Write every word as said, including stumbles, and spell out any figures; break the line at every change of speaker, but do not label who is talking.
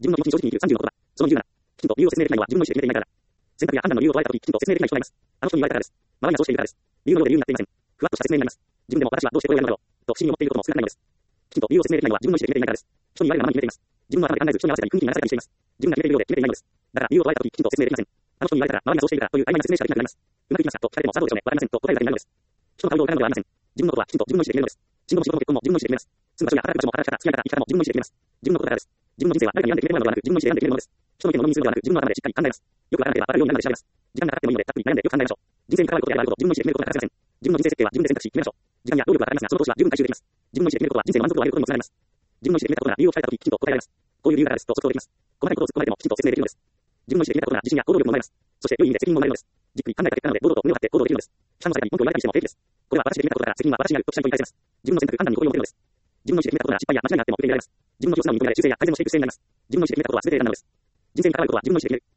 自分の気持ちに正直に言うさんじゅうのことだ。その理由なら、きちんと理由を説明できないのは自分の意思で決めていないからだ。選択や判断の理由を捉えたとき、きちんと説明できない人がいます。あの人に言われたからです。周りがそうしているからです。理由のようで理由になっていません。ふわっとした説明になります。自分でも私はどうしてこれをやるのだろう、と不思議に思っていることも少なくないのです。きちんと理由を説明できないのは自分の意思で決めていないからです。人に言われるままに決めています。自分の頭で考えず、人に合わせたり、空気に流されたりしています。自分が決めているようで決めていないのです。だから理由を捉えたとき、きちんと説明できません。あの人に言われたら、周りがそうしているからという曖昧な説明しかできなくなります。うまくいきましたと聞かれても、さあどうでしょうね、わかりませんと答えるだけになるのです。人の顔色を伺うのではありません。自分のことはきちんと自分の意思で決めるのです。仕事も仕事も結婚も自分の意思で決めます。住む場所や働く場所も働き方、付き合い方、生き方も自分の意思で決めます。自分のことだからです。自分の人生は誰かに選んで決めてもらうのではなく、自分の意思で選んで決めるものです。人の意見を飲みにするのではなく、自分の頭でしっかり考えます。よくわからなければわかるようになるまで調べます。時間がかかってもいいので、たっぷり悩んでよく考えましょう。人生に関わることやあること、自分の意思で決めることが欠かせません。自分の人生設計は自分で選択し決めましょう。時間や労力はかかりますが、その投資は十分回収できます。自分の意思で決めることは人生の満足度を上げることにもつながります。自分の意思で決めたことなら理由を伝えたとき、きちんと答えられます。こういう理由だからですと即答できます。細かいことを突っ込まれてもきちんと説明できるのです。自分の意思で決めたことなら自信や行動力も生まれます。そして良い意味で責任も生まれるのです。じっくり考えた結果なので、堂々と胸を張って行動できるのです。社の世界に文句を言われたりしても平気です。これは私で決めたことだから責任は私にあるとした人に対せます。自分の選択、判断に誇りを持てるのです。自分の意思で決めたことなら失敗や間違いがあっても受け入れられます。自分の気を素直に認められ修正や改善もしていく姿勢になります。自分の意思で決めたことは全て選んだのです。人生に関わることは自分の意思で決める。